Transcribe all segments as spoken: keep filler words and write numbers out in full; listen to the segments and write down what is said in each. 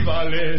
vale.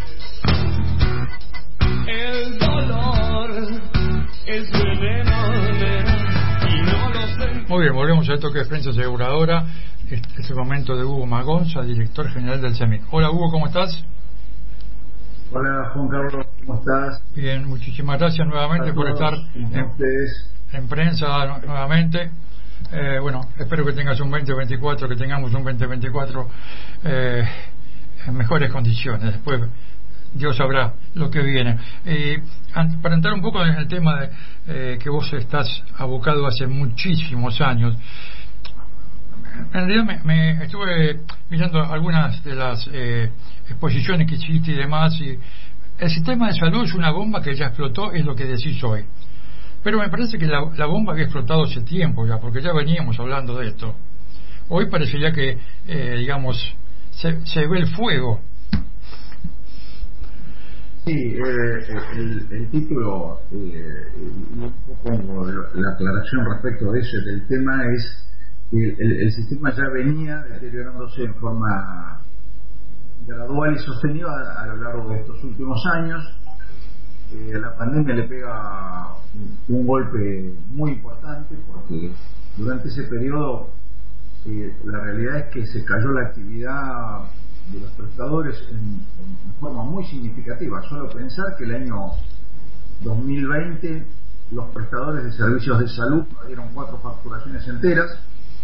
El dolor es veneno, nena, y no lo sé. Muy bien, volvemos a esto que es Prensa Aseguradora. Este es el momento de Hugo Magonza, director general del CEMIC. Hola Hugo, ¿cómo estás? Hola Juan Carlos, ¿cómo estás? Bien, muchísimas gracias nuevamente por estar en, en prensa nuevamente. Eh, bueno, espero que tengas un veinte veinticuatro, que tengamos un veinte veinticuatro eh, en mejores condiciones. Después Dios sabrá lo que viene. Eh, para entrar un poco en el tema de eh, que vos estás abocado hace muchísimos años, en realidad me, me estuve mirando algunas de las eh, exposiciones que hiciste y demás, y el sistema de salud es una bomba que ya explotó, es lo que decís hoy. Pero me parece que la, la bomba había explotado hace tiempo ya, porque ya veníamos hablando de esto. Hoy parecería que, eh, digamos, se, se ve el fuego. Sí, eh, el, el título, eh, un poco la aclaración respecto de ese del tema es que el, el, el sistema ya venía deteriorándose en forma gradual y sostenida a, a lo largo de estos últimos años. Eh, la pandemia le pega un, un golpe muy importante porque durante ese periodo eh, la realidad es que se cayó la actividad de los prestadores en, en forma muy significativa. Solo pensar que el año dos mil veinte los prestadores de servicios de salud perdieron cuatro facturaciones enteras,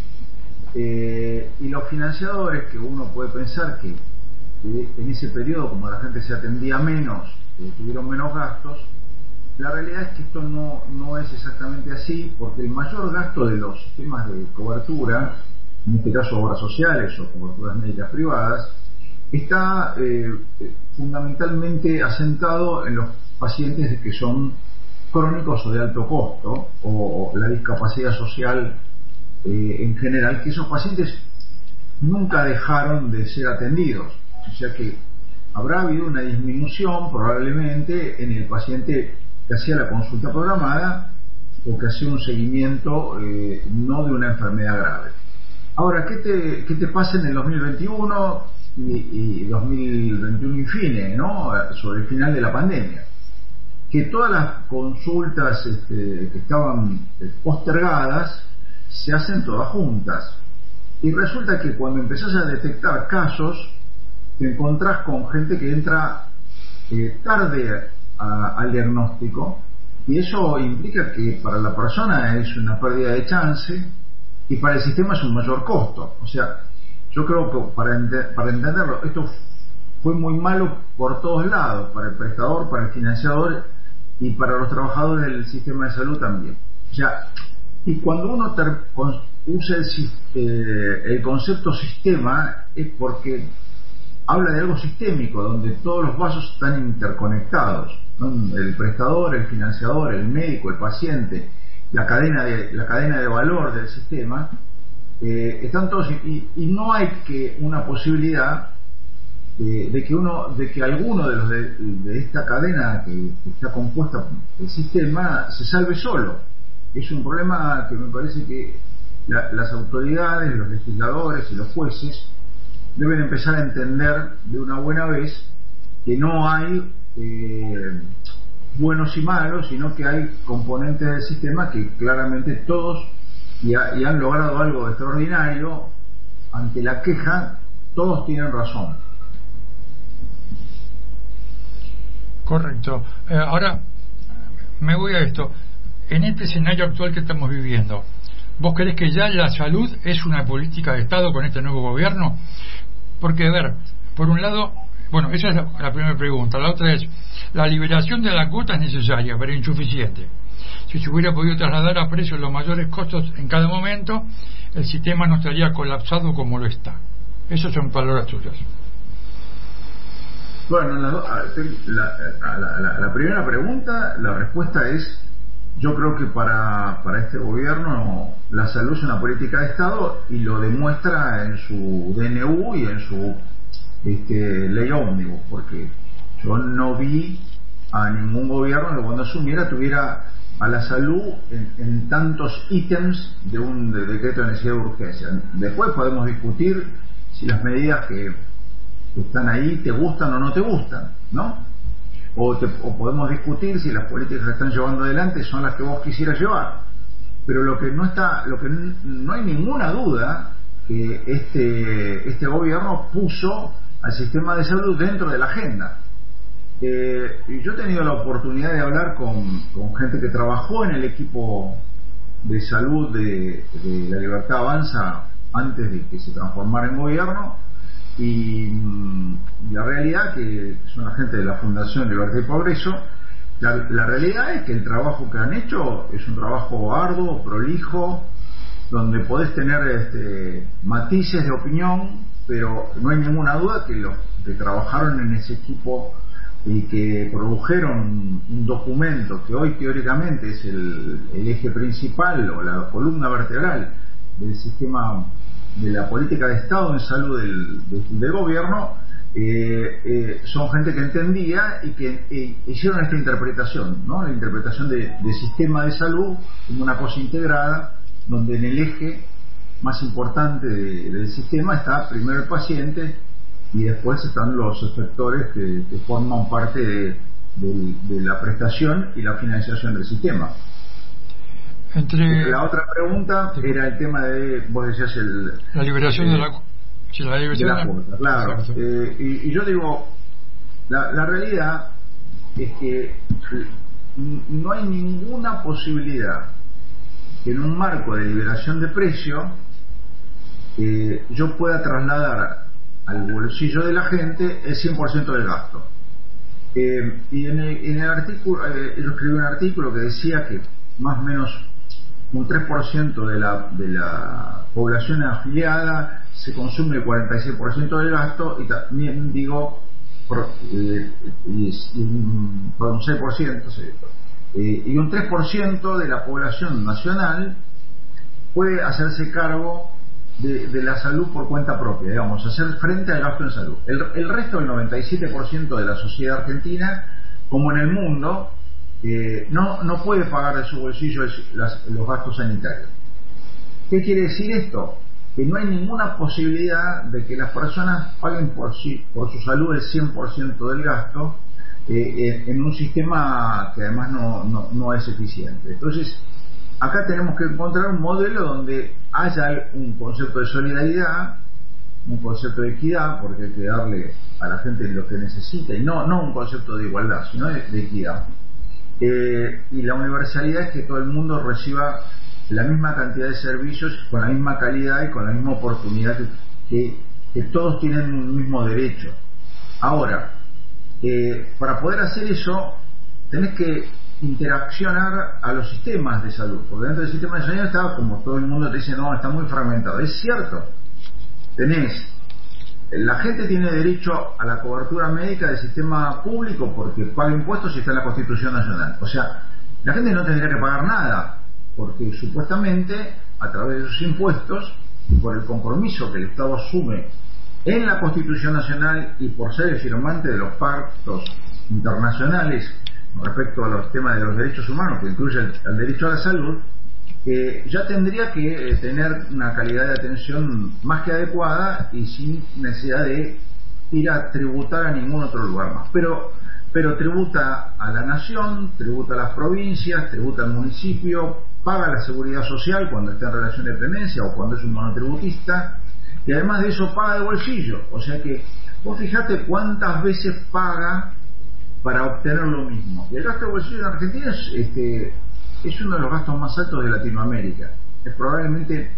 eh, y los financiadores, que uno puede pensar que eh, en ese periodo, como la gente se atendía menos, eh, tuvieron menos gastos. La realidad es que esto no, no es exactamente así, porque el mayor gasto de los sistemas de cobertura, en este caso obras sociales o coberturas médicas privadas, está eh, fundamentalmente asentado en los pacientes que son crónicos o de alto costo, o, o la discapacidad social eh, en general, que esos pacientes nunca dejaron de ser atendidos. O sea que habrá habido una disminución probablemente en el paciente que hacía la consulta programada o que hacía un seguimiento eh, no de una enfermedad grave. Ahora, ¿qué te, qué te pasa en el dos mil veintiuno y, y dos mil veintiuno y fines, ¿no? Sobre el final de la pandemia? Que todas las consultas este, que estaban postergadas se hacen todas juntas. Y resulta que cuando empezás a detectar casos, te encontrás con gente que entra eh, tarde a, al diagnóstico, y eso implica que para la persona es una pérdida de chance y para el sistema es un mayor costo. O sea, yo creo que para, ente- para entenderlo, esto fue muy malo por todos lados, para el prestador, para el financiador y para los trabajadores del sistema de salud también. O sea, y cuando uno ter- con- usa el, eh, el concepto sistema, es porque habla de algo sistémico, donde todos los vasos están interconectados, ¿no? El prestador, el financiador, el médico, el paciente, la cadena de, la cadena de valor del sistema, eh, están todos, y, y no hay que una posibilidad de, de que uno, de que alguno de los de, de esta cadena que, que está compuesta por el sistema se salve solo. Es un problema que me parece que la, las autoridades, los legisladores y los jueces deben empezar a entender de una buena vez que no hay eh, buenos y malos, sino que hay componentes del sistema que claramente todos y, ha, y han logrado algo extraordinario. Ante la queja todos tienen razón. Correcto. Eh, ahora me voy a esto. En este escenario actual que estamos viviendo, ¿vos creés que ya la salud es una política de Estado con este nuevo gobierno? Porque, a ver, por un lado, bueno, esa es la, la primera pregunta. La otra es, la liberación de la cuota es necesaria, pero insuficiente. Si se hubiera podido trasladar a precios los mayores costos en cada momento, el sistema no estaría colapsado como lo está. Esas son palabras tuyas. Bueno, la, la, la, la, la primera pregunta, la respuesta es: yo creo que para, para este gobierno la salud es una política de Estado, y lo demuestra en su D N U y en su este, ley ómnibus, porque yo no vi a ningún gobierno que cuando asumiera tuviera a la salud en, en tantos ítems de un de decreto de necesidad de urgencia. Después podemos discutir si las medidas que que están ahí te gustan o no te gustan, ¿no? O, te, o podemos discutir si las políticas que están llevando adelante son las que vos quisieras llevar, pero lo que no está, lo que no, no hay ninguna duda que este este gobierno puso al sistema de salud dentro de la agenda. Eh, y yo he tenido la oportunidad de hablar con, con gente que trabajó en el equipo de salud de, de La Libertad Avanza antes de que se transformara en gobierno, y, y la realidad que son la gente de la Fundación Libertad y Progreso, la, la realidad es que el trabajo que han hecho es un trabajo arduo, prolijo, donde podés tener este, matices de opinión, pero no hay ninguna duda que los que trabajaron en ese equipo y que produjeron un documento que hoy teóricamente es el, el eje principal o la columna vertebral del sistema de la política de Estado en salud del, del, del gobierno, eh, eh, son gente que entendía y que eh, hicieron esta interpretación, ¿no? La interpretación de, de sistema de salud como una cosa integrada, donde en el eje más importante de, del sistema está primero el paciente y después están los efectores que, que forman parte de, de, de la prestación y la financiación del sistema. Entre... La otra pregunta era el tema de, vos decías, el, la liberación eh, de la, sí, la liberación de la cuota, claro. Eh, y, y yo digo, la, la realidad es que no hay ninguna posibilidad que en un marco de liberación de precio eh, yo pueda trasladar al bolsillo de la gente el cien por ciento del gasto. Eh, y en el, en el artículo, eh, yo escribí un artículo que decía que más o menos un tres por ciento de la, de la población afiliada se consume el cuarenta y seis por ciento del gasto, y también digo por, eh, y, y, por un seis por ciento eh, y un tres por ciento de la población nacional puede hacerse cargo de, de la salud por cuenta propia, digamos, hacer frente al gasto en salud. El, el resto, el noventa y siete por ciento de la sociedad argentina, como en el mundo, eh, no, no puede pagar de su bolsillo el, las, los gastos sanitarios. ¿Qué quiere decir esto? Que no hay ninguna posibilidad de que las personas paguen por, sí, por su salud el cien por ciento del gasto eh, en un sistema que además no, no, no es eficiente. Entonces, acá tenemos que encontrar un modelo donde haya un concepto de solidaridad, un concepto de equidad, porque hay que darle a la gente lo que necesita, y no, no un concepto de igualdad, sino de, de equidad. Eh, y la universalidad es que todo el mundo reciba la misma cantidad de servicios con la misma calidad y con la misma oportunidad, que, que, que todos tienen un mismo derecho. Ahora, eh, para poder hacer eso, tenés que interaccionar a los sistemas de salud, porque dentro del sistema de salud está, como todo el mundo te dice, no, está muy fragmentado. Es cierto, tenés, la gente tiene derecho a la cobertura médica del sistema público porque paga impuestos y está en la Constitución Nacional. O sea, la gente no tendría que pagar nada, porque supuestamente a través de sus impuestos y por el compromiso que el Estado asume en la Constitución Nacional y por ser el firmante de los pactos internacionales respecto a los temas de los derechos humanos, que incluye el, el derecho a la salud, eh, ya tendría que eh, tener una calidad de atención más que adecuada y sin necesidad de ir a tributar a ningún otro lugar más. Pero, pero tributa a la nación, tributa a las provincias, tributa al municipio, paga la seguridad social cuando está en relación de dependencia o cuando es un monotributista, y además de eso paga de bolsillo. O sea que vos fijate cuántas veces paga para obtener lo mismo. Y el gasto de bolsillo en Argentina es, este, es uno de los gastos más altos de Latinoamérica. Es probablemente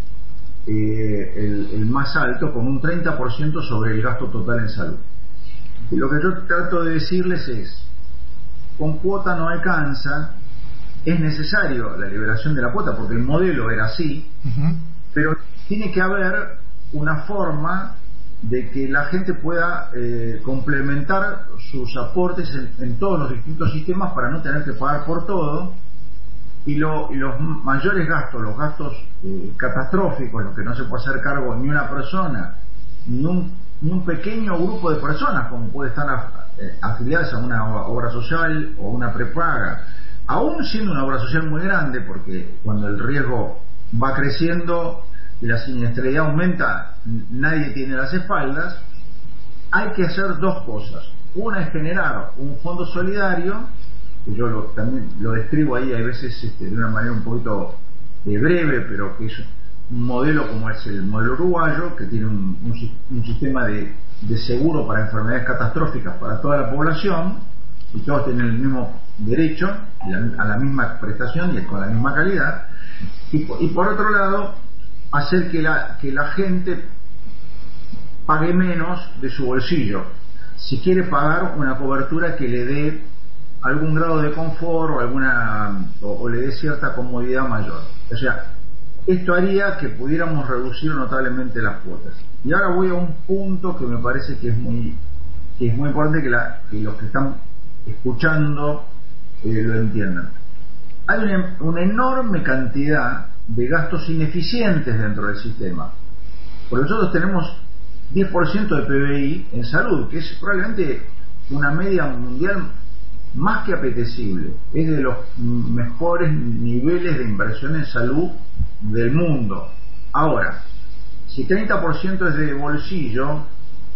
eh, el, el más alto, con un treinta por ciento sobre el gasto total en salud. Y lo que yo trato de decirles es, con cuota no alcanza, es necesario la liberación de la cuota, porque el modelo era así, uh-huh. Pero tiene que haber una forma de que la gente pueda eh, complementar sus aportes en, en todos los distintos sistemas para no tener que pagar por todo, y, lo, y los mayores gastos, los gastos eh, catastróficos, los que no se puede hacer cargo ni una persona, ni un, ni un pequeño grupo de personas, como puede estar af, eh, afiliadas a una obra social o una prepaga, aún siendo una obra social muy grande, porque cuando el riesgo va creciendo y la siniestralidad aumenta, nadie tiene las espaldas. hay que hacer dos cosas. Una es generar un fondo solidario, que yo lo, también lo describo ahí, hay veces este, de una manera un poquito eh, breve, pero que es un modelo como es el modelo uruguayo, que tiene un, un, un sistema de, de seguro para enfermedades catastróficas para toda la población, y todos tienen el mismo derecho a la misma prestación y con la misma calidad. Y, y por otro lado, hacer que la, que la gente pague menos de su bolsillo si quiere pagar una cobertura que le dé algún grado de confort o alguna o, o le dé cierta comodidad mayor. O sea, esto haría que pudiéramos reducir notablemente las cuotas. Y ahora voy a un punto que me parece que es muy que es muy importante que, la, que los que están escuchando eh, lo entiendan. Hay una, una enorme cantidad de gastos ineficientes dentro del sistema, porque nosotros tenemos diez por ciento de P B I en salud, que es probablemente una media mundial más que apetecible. Es de los mejores niveles de inversión en salud del mundo. Ahora, si treinta por ciento es de bolsillo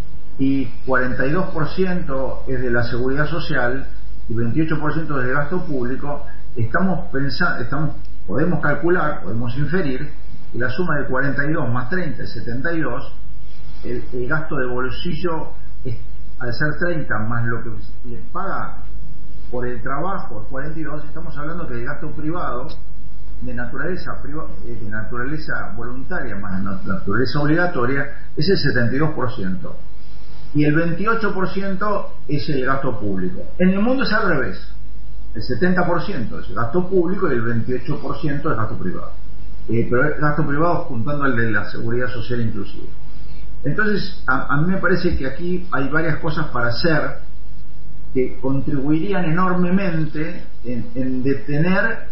y cuarenta y dos por ciento es de la seguridad social y veintiocho por ciento es de gasto público, estamos pensando, estamos, podemos calcular, podemos inferir que la suma de cuarenta y dos más treinta es setenta y dos. El, el gasto de bolsillo es, al ser treinta más lo que les paga por el trabajo es cuarenta y dos. Estamos hablando que el gasto privado de naturaleza de naturaleza voluntaria más naturaleza obligatoria es el setenta y dos por ciento, y el veintiocho por ciento es el gasto público. En el mundo es al revés, el setenta por ciento es el gasto público y el veintiocho por ciento es gasto privado, eh, pero el gasto privado juntando al de la seguridad social inclusive. Entonces a, a mí me parece que aquí hay varias cosas para hacer que contribuirían enormemente en, en detener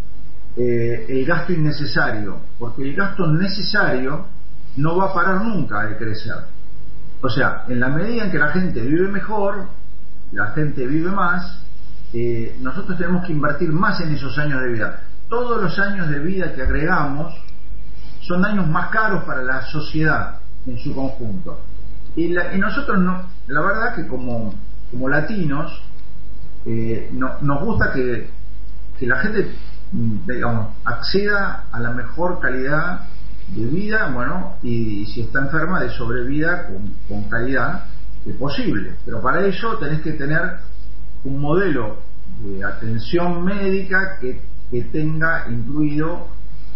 eh, el gasto innecesario, porque el gasto necesario no va a parar nunca de crecer. O sea, en la medida en que la gente vive mejor, la gente vive más, eh, nosotros tenemos que invertir más en esos años de vida. Todos los años de vida que agregamos son años más caros para la sociedad en su conjunto. Y, la, y nosotros, no, la verdad que como, como latinos, eh, no, nos gusta que, que la gente, digamos, acceda a la mejor calidad de vida, bueno, y, y si está enferma, de sobrevida con, con calidad eh, posible. Pero para ello tenés que tener un modelo de atención médica que, que tenga incluido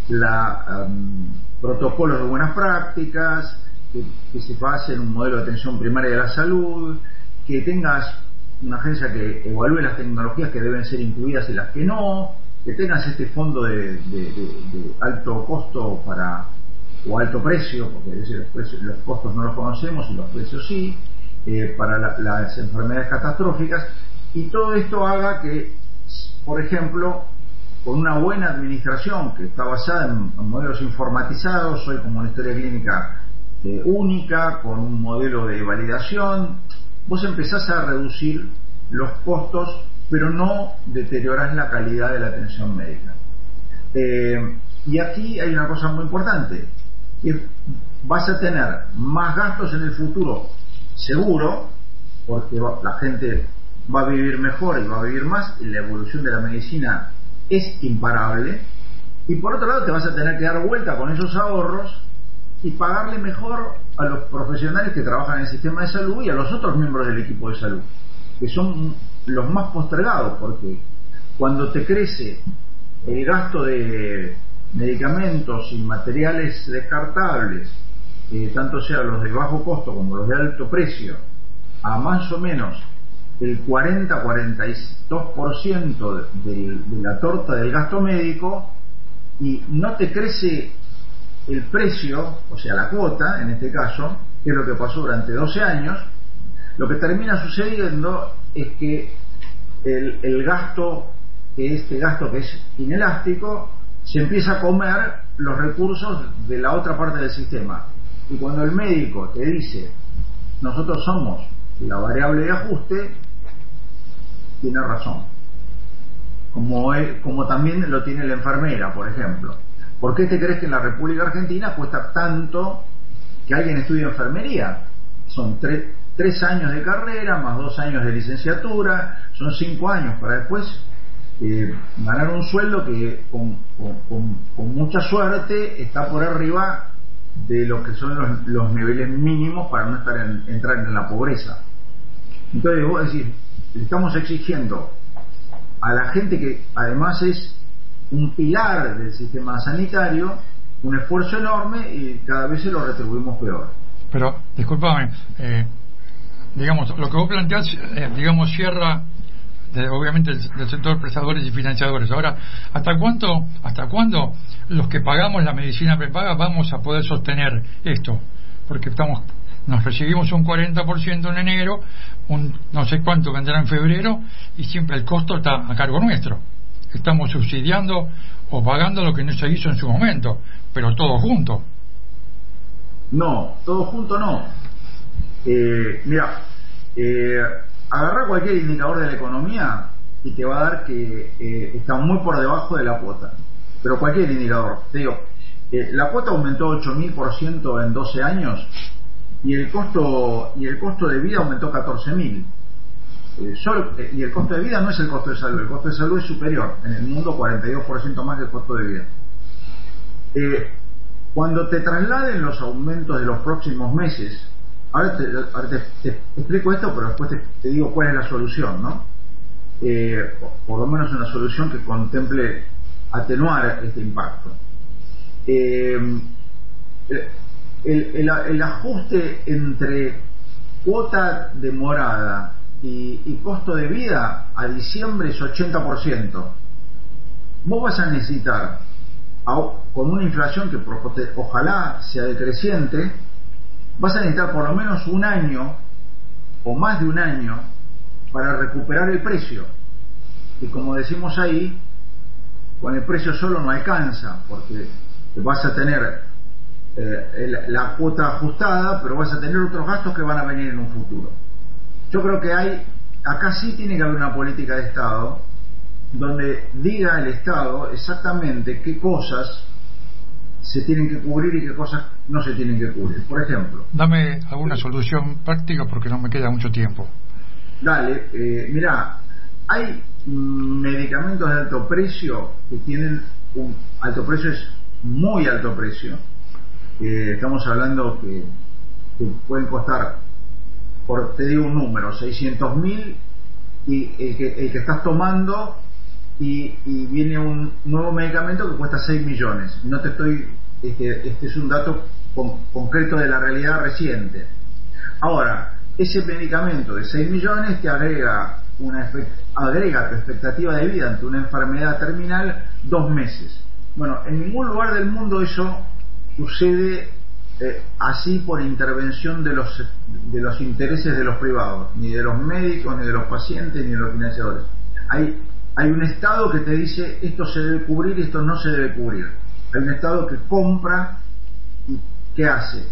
la um, protocolos de buenas prácticas, que, que se base en un modelo de atención primaria de la salud, que tengas una agencia que evalúe las tecnologías que deben ser incluidas y las que no, que tengas este fondo de, de, de, de alto costo para o alto precio, porque es decir, los, precios, los costos no los conocemos y los precios sí, eh, para la, las enfermedades catastróficas, y todo esto haga que, por ejemplo, con una buena administración que está basada en, en modelos informatizados, hoy como una historia clínica eh, única, con un modelo de validación, vos empezás a reducir los costos, pero no deteriorás la calidad de la atención médica. Eh, y aquí hay una cosa muy importante, que vas a tener más gastos en el futuro, seguro, porque la gente va a vivir mejor y va a vivir más, y la evolución de la medicina es imparable, y por otro lado te vas a tener que dar vuelta con esos ahorros y pagarle mejor a los profesionales que trabajan en el sistema de salud y a los otros miembros del equipo de salud, que son los más postergados, porque cuando te crece el gasto de medicamentos y materiales descartables, eh, tanto sean los de bajo costo como los de alto precio, a más o menos el cuarenta a cuarenta y dos por ciento de, de, de la torta del gasto médico, y no te crece el precio, o sea la cuota en este caso, que es lo que pasó durante doce años, lo que termina sucediendo es que el, el gasto, que este gasto que es inelástico, se empieza a comer los recursos de la otra parte del sistema. Y cuando el médico te dice, nosotros somos la variable de ajuste, tiene razón. Como, es, como también lo tiene la enfermera, por ejemplo. ¿Por qué te crees que en la República Argentina cuesta tanto que alguien estudie enfermería? Son tres, tres años de carrera, más dos años de licenciatura, son cinco años para después eh, ganar un sueldo que con, con, con, con mucha suerte está por arriba de lo que son los, los niveles mínimos para no estar en, entrar en la pobreza. Entonces vos decís, le estamos exigiendo a la gente que además es un pilar del sistema sanitario un esfuerzo enorme y cada vez se lo retribuimos peor. Pero, discúlpame, eh, digamos, lo que vos planteás, eh, digamos, cierra de, obviamente del, del sector prestadores y financiadores. Ahora, ¿hasta cuánto, hasta cuándo los que pagamos la medicina prepaga vamos a poder sostener esto? Porque estamos, nos recibimos un cuarenta por ciento en enero, un no sé cuánto vendrá en febrero, y siempre el costo está a cargo nuestro. Estamos subsidiando o pagando lo que no se hizo en su momento, pero todo junto. No, todo junto no. Eh, mira, eh, agarrar cualquier indicador de la economía y te va a dar que eh, está muy por debajo de la cuota. Pero cualquier indicador, te digo, eh, la cuota aumentó ocho mil por ciento en doce años y el costo y el costo de vida aumentó catorce mil. Eh, solo, eh, y el costo de vida no es el costo de salud, el costo de salud es superior, en el mundo cuarenta y dos por ciento más que el costo de vida. Eh, cuando te trasladen los aumentos de los próximos meses, ahora te, ahora te, te explico esto, pero después te, te digo cuál es la solución, ¿no? Eh, por, por lo menos una solución que contemple atenuar este impacto. Eh, el, el, el ajuste entre cuota de morada y, y costo de vida a diciembre es ochenta por ciento. Vos vas a necesitar, a, con una inflación que ojalá sea decreciente, vas a necesitar por lo menos un año o más de un año para recuperar el precio. Y como decimos ahí, con el precio solo no alcanza, porque vas a tener eh, la, la cuota ajustada, pero vas a tener otros gastos que van a venir en un futuro. Yo creo que hay, acá sí tiene que haber una política de Estado donde diga el Estado exactamente qué cosas se tienen que cubrir y qué cosas no se tienen que cubrir. Por ejemplo, dame alguna solución práctica porque no me queda mucho tiempo. Dale, eh, mirá, hay medicamentos de alto precio que tienen un alto precio, es muy alto precio. Eh, estamos hablando que, que pueden costar, por, te digo un número, seiscientos mil, y el que, el que estás tomando y, y viene un nuevo medicamento que cuesta seis millones. No te estoy, este, este es un dato con, concreto de la realidad reciente. Ahora, ese medicamento de seis millones te agrega una agrega tu expectativa de vida ante una enfermedad terminal dos meses. Bueno, en ningún lugar del mundo eso sucede eh, así por intervención de los de los intereses de los privados, ni de los médicos, ni de los pacientes, ni de los financiadores. Hay hay un Estado que te dice esto se debe cubrir y esto no se debe cubrir. Hay un Estado que compra y ¿qué hace?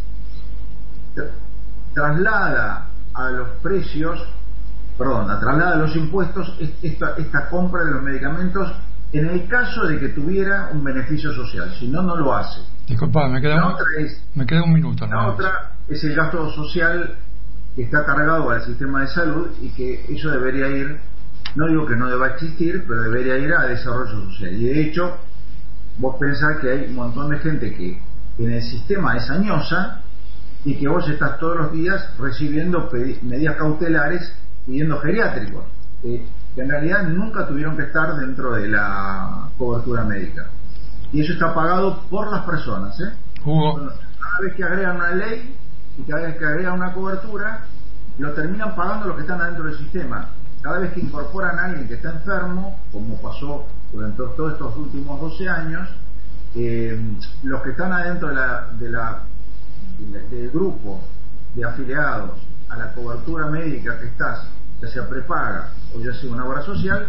Traslada a los precios, perdón, traslada a los impuestos esta, esta compra de los medicamentos en el caso de que tuviera un beneficio social. Si no, no lo hace. Disculpa, me queda, un, es, me queda un minuto. La no otra es el gasto social que está cargado al sistema de salud y que eso debería ir, no digo que no deba existir, pero debería ir a desarrollo social. Y de hecho, vos pensás que hay un montón de gente que en el sistema es añosa y que vos estás todos los días recibiendo medidas cautelares pidiendo geriátricos, eh, que en realidad nunca tuvieron que estar dentro de la cobertura médica. Y eso está pagado por las personas, ¿eh? Hugo. Bueno, cada vez que agregan una ley y cada vez que agregan una cobertura, lo terminan pagando los que están adentro del sistema. Cada vez que incorporan a alguien que está enfermo, como pasó durante todos estos últimos doce años, eh, los que están adentro de la, de la, de, del grupo de afiliados a la cobertura médica que estás, ya sea prepaga o ya sea una obra social,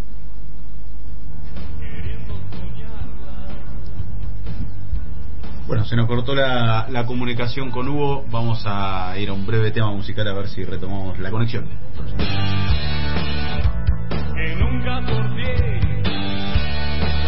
bueno, se nos cortó la, la comunicación con Hugo. Vamos a ir a un breve tema musical a ver si retomamos la conexión.